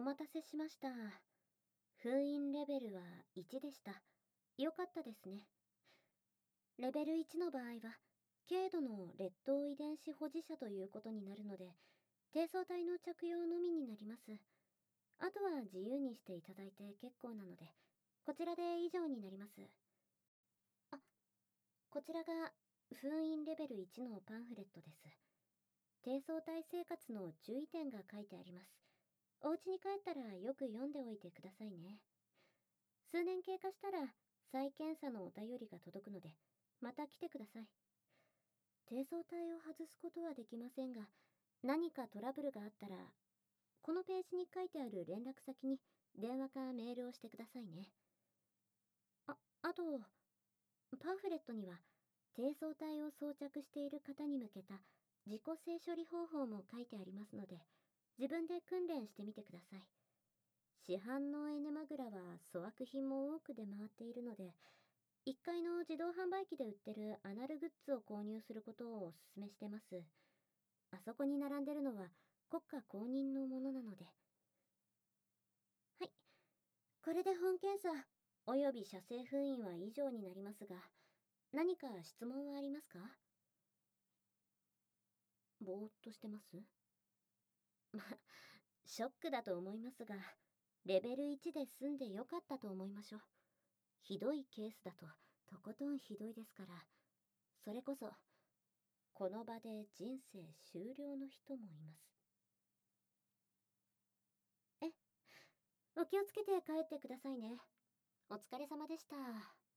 待たせしました。封印レベルは1でした。よかったですね。レベル1の場合は、軽度の劣等遺伝子保持者ということになるので、低層体の着用のみになります。あとは自由にしていただいて結構なので、こちらで以上になります。あ、こちらが封印レベル1のパンフレットです。低層体生活の注意点が書いてあります。お家に帰ったらよく読んでおいてくださいね。数年経過したら再検査のお便りが届くので、また来てください。低層体を外すことはできませんが、何かトラブルがあったら、このページに書いてある連絡先に電話かメールをしてくださいね。あと、パンフレットには低層体を装着している方に向けた自己性処理方法も書いてありますので、自分で訓練してみてください。市販のエネマグラは粗悪品も多く出回っているので、1階の自動販売機で売ってるアナルグッズを購入することをお勧めしてます。あそこに並んでるのは国家公認のものなので。はい。これで本検査、および射精封印は以上になりますが、何か質問はありますか？ぼーっとしてます？ま、ショックだと思いますが、レベル1で済んでよかったと思いましょう。ひどいケースだと、とことんひどいですから、それこそ、この場で人生終了の人もいます。え、お気をつけて帰ってくださいね。お疲れ様でした。